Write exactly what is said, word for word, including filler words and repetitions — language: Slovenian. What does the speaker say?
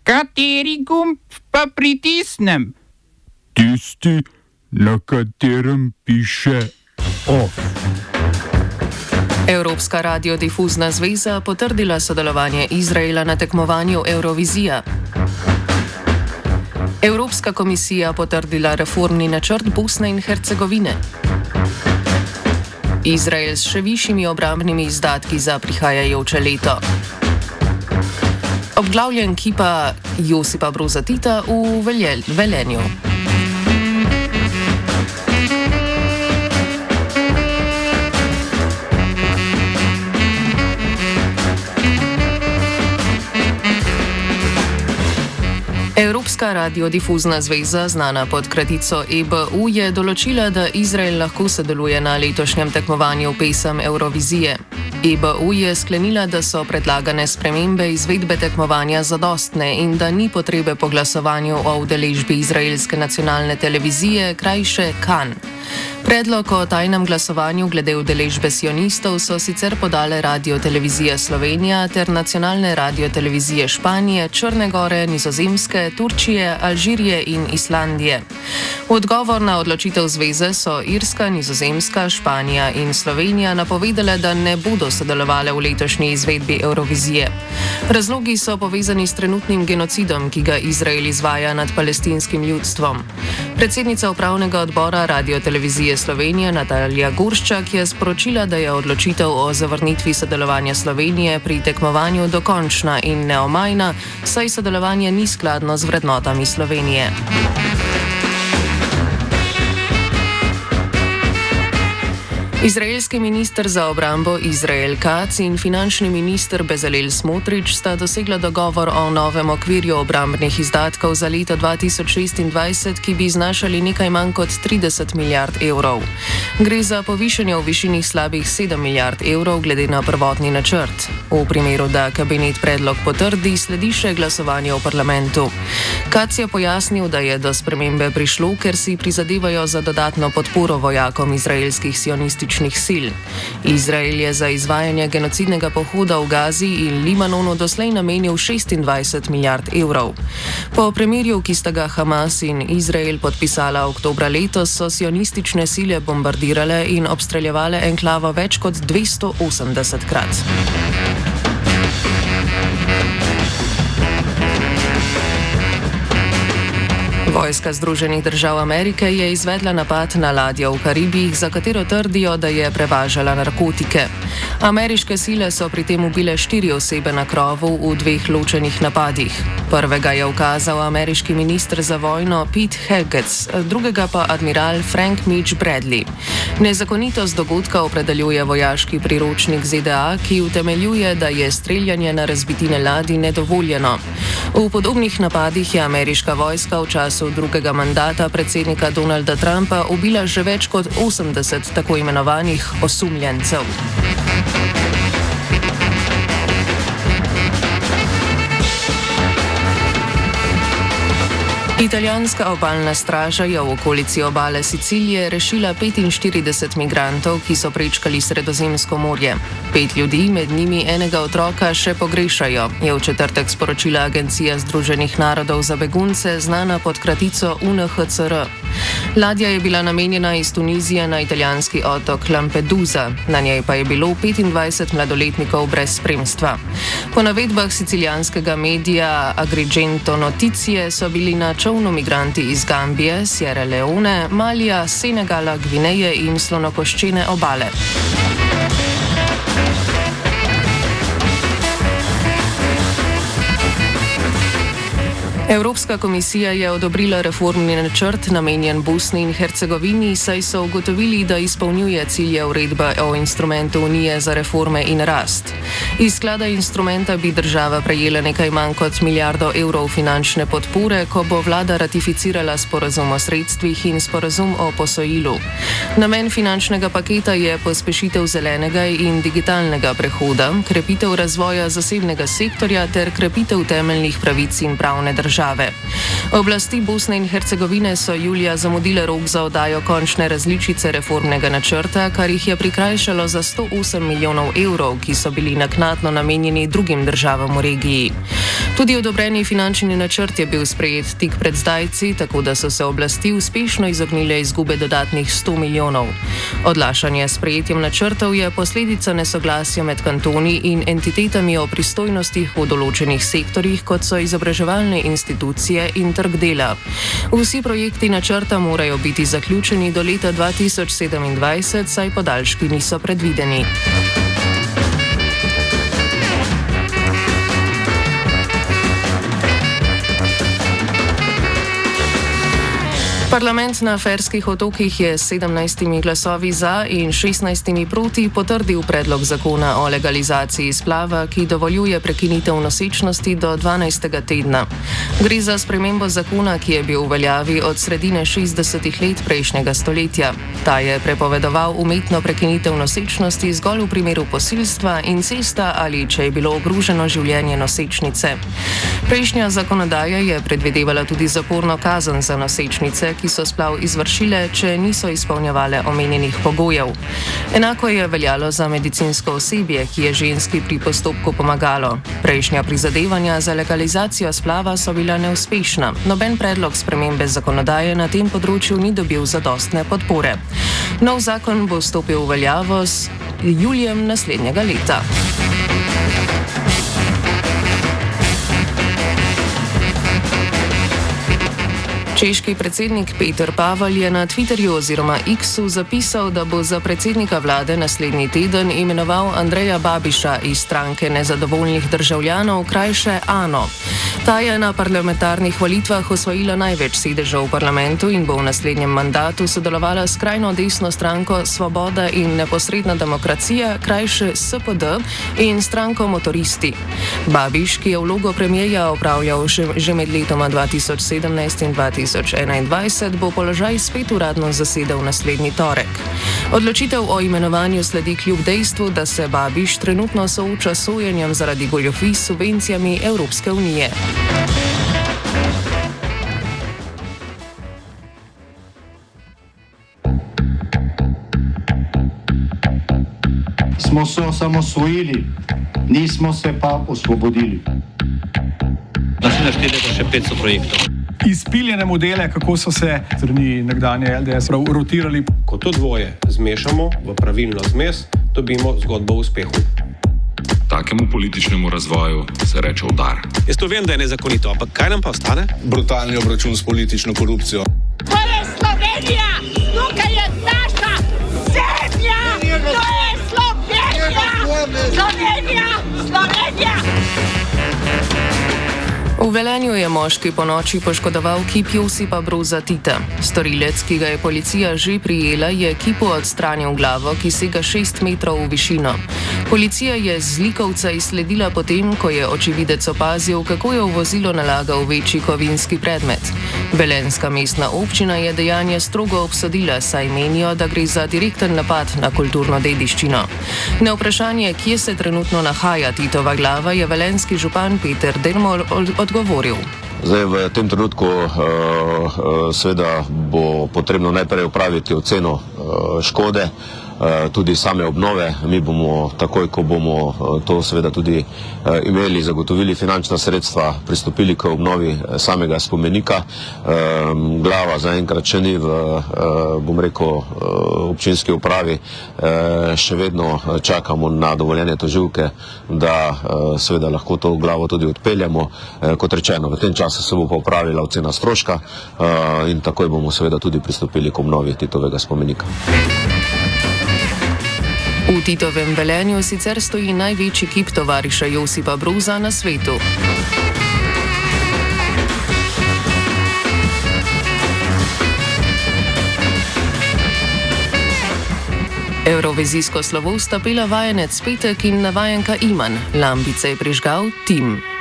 Kateri gumb pa pritisnem? Tisti, na katerem piše OF. Evropska radiodifuzna zveza potrdila sodelovanje Izraela na tekmovanju Eurovizija. Evropska komisija potrdila reformni načrt Bosne in Hercegovine. Izrael s še višjimi obrambnimi izdatki za prihajajoče leto. Obglavljen kipa Josipa Broza Tita v Veljel, Velenju. Evropska radiodifuzna zveza, znana pod kratico E B U, je določila, da Izrael lahko sodeluje na letošnjem tekmovanju pesem Eurovizije. E B U je sklenila, da so predlagane spremembe izvedbe tekmovanja zadostne in da ni potrebe po glasovanju o udeležbi izraelske nacionalne televizije, krajše Kan. Predlog o tajnem glasovanju glede udeležbe sionistov so sicer podale Radio-televizija Slovenija ter nacionalne radio-televizije Španije, Črne Gore, Nizozemske, Turčije, Alžirije in Islandije. V odgovor na odločitev zveze so Irska, Nizozemska, Španija in Slovenija napovedale, da ne bodo sodelovale v letošnji izvedbi Eurovizije. Razlogi so povezani s trenutnim genocidom, ki ga Izrael izvaja nad palestinskim ljudstvom. Predsednica upravnega odbora Radio-televizije Slovenije Natalija Gorščak je sporočila, da je odločitev o zavrnitvi sodelovanja Slovenije pri tekmovanju dokončna in neomajna, saj sodelovanje ni skladno z vrednotami Slovenije. Izraelski minister za obrambo Izrael Katz in finančni minister Bezalel Smotrič sta dosegla dogovor o novem okvirju obrambnih izdatkov za leto dva tisoč šestindvajset, ki bi znašali nekaj manj kot trideset milijard evrov. Gre za povišanje v višini slabih sedem milijard evrov glede na prvotni načrt. V primeru, da kabinet predlog potrdi, sledi še glasovanje v parlamentu. Katz je pojasnil, da je do spremembe prišlo, ker si prizadevajo za dodatno podporo vojakom izraelskih sionističnih sil. Izrael je za izvajanje genocidnega pohoda v Gazi in Libanonu doslej namenil šestindvajset milijard evrov. Po premirju, ki sta ga Hamas in Izrael podpisala oktobra letos, so sionistične sile bombardirale in obstreljevale enklavo več kot dvesto osemdeset krat. Vojska Združenih držav Amerike je izvedla napad na ladjo v Karibih, za katero trdijo, da je prevažala narkotike. Ameriške sile so pri tem ubile štiri osebe na krovu v dveh ločenih napadih. Prvega je ukazal ameriški minister za vojno Pete Hegseth, drugega pa admiral Frank Mitch Bradley. Nezakonitost dogodka opredeljuje vojaški priročnik Z D A, ki utemeljuje, da je streljanje na razbitine ladij nedovoljeno. V podobnih napadih je ameriška vojska v času drugega mandata predsednika Donalda Trumpa ubila že več kot osemdeset tako imenovanih osumljencev. Italijanska obalna straža je v okolici obale Sicilije rešila petinštirideset migrantov, ki so prečkali Sredozemsko morje. Pet ljudi, med njimi enega otroka, še pogrešajo, je v četrtek sporočila Agencija Združenih narodov za begunce, znana pod kratico U N H C R. Ladja je bila namenjena iz Tunizije na italijanski otok Lampedusa, na njej pa je bilo petindvajset mladoletnikov brez spremstva. Po navedbah sicilijanskega medija Agrigento Notizie so bili na čolnu migranti iz Gambije, Sierra Leone, Malija, Senegala, Gvineje in slonokoščene obale. Evropska komisija je odobrila reformni načrt namenjen Bosni in Hercegovini, saj so ugotovili, da izpolnjuje cilje uredbe o instrumentu Unije za reforme in rast. Iz sklada instrumenta bi država prejela nekaj manj kot milijardo evrov finančne podpore, ko bo vlada ratificirala sporazum o sredstvih in sporazum o posojilu. Namen finančnega paketa je pospešitev zelenega in digitalnega prehoda, krepitev razvoja zasebnega sektorja ter krepitev temeljnih pravic in pravne države. države. Oblasti Bosne in Hercegovine so julija zamudile rok za oddajo končne različice reformnega načrta, kar jih je prikrajšalo za sto osem milijonov evrov, ki so bili naknadno namenjeni drugim državam v regiji. Tudi odobreni finančni načrt je bil sprejet tik pred zdajci, tako da so se oblasti uspešno izognile izgube dodatnih sto milijonov. Odlašanje s sprejetjem načrtov je posledica nesoglasja med kantoni in entitetami o pristojnostih v določenih sektorjih, kot so izobraževalne institucije in trg dela. Vsi projekti načrta morajo biti zaključeni do leta dva tisoč sedemindvajset, saj podaljški niso predvideni. Parlament na Ferskih otokih je s sedemnajstimi glasovi za in šestnajstimi proti potrdil predlog zakona o legalizaciji splava, ki dovoljuje prekinitev nosečnosti do dvanajstega tedna. Gre za spremembo zakona, ki je bil v veljavi od sredine šestdesetih let prejšnjega stoletja. Ta je prepovedoval umetno prekinitev nosečnosti zgolj v primeru posilstva, incesta ali če je bilo ogroženo življenje nosečnice. Prejšnja zakonodaja je predvidevala tudi zaporno kazen za nosečnice, ki so splav izvršile, če niso izpolnjevale omenjenih pogojev. Enako je veljalo za medicinsko osebje, ki je ženski pri postopku pomagalo. Prejšnja prizadevanja za legalizacijo splava so bila neuspešna. Noben predlog spremembe zakonodaje na tem področju ni dobil zadostne podpore. Nov zakon bo stopil v veljavo s julijem naslednjega leta. Češki predsednik Peter Pavel je na Twitterju oziroma X-u zapisal, da bo za predsednika vlade naslednji teden imenoval Andreja Babiša iz stranke nezadovoljnih državljanov, krajše ANO. Ta je na parlamentarnih volitvah osvojila največ sedežev v parlamentu in bo v naslednjem mandatu sodelovala s skrajno desno stranko Svoboda in neposredna demokracija, krajše S P D, in stranko Motoristi. Babiš, ki je vlogo premierja opravljal že med letoma dva tisoč sedemnajst in dva tisoč enaindvajset, bo položaj spet uradno zasedel naslednji torek. Odločitev o imenovanju sledi kljub dejstvu, da se Babiš trenutno sooča s sojenjem zaradi goljufij s subvencijami Evropske unije. Smo se osamosvojili, nismo se pa osvobodili. Naslednje štiri leta še petsto projektov. Izpiljene modele, kako so se strani nekdanje L D S rotirali. Ko to dvoje zmešamo v pravilno zmes, dobimo zgodbo o uspehu. Takemu političnemu razvoju se reče udar. Jaz to vem, da je nezakonito, ampak kaj nam pa ostane? Brutalni obračun s politično korupcijo. To je Slovenija! Tukaj je naša zemlja! To je Slovenija! Slovenija! Slovenija! V Velenju je moški po noči poškodoval kip Josipa Broza Tita. Storilec, ki ga je policija že prijela, je kipu odstranil glavo, ki sega šest metrov v višino. Policija je z zlikovca izsledila potem, ko je očividec opazil, kako je v vozilo nalagal večji kovinski predmet. Velenjska mestna občina je dejanje strogo obsodila, saj menijo, da gre za direkten napad na kulturno dediščino. Na vprašanje, kje se trenutno nahaja Titova glava, je velenjski župan Peter Dermol odgovoril. Zdaj, v tem trenutku uh, uh, seveda bo potrebno najprej upraviti oceno uh, škode, uh, tudi same obnove. Mi bomo takoj, ko bomo uh, to seveda tudi uh, imeli, zagotovili finančna sredstva, pristopili k obnovi samega spomenika. Um, glava zaenkrat še ni v, uh, bom rekel, uh, občinski upravi. Uh, še vedno čakamo na dovoljenje tožilke, da uh, seveda lahko to glavo tudi odpeljamo. Uh, kot rečeno, v tem času se bo pa upravila ocena stroška uh, in takoj bomo seveda tudi pristopili k obnovi Titovega spomenika. V Titovem Velenju sicer stoji največji kip tovariša Josipa Broza na svetu. Evrovizijsko slovo sta pela vajenec Petek in navajenka Iman, lampice je prižgal Tim.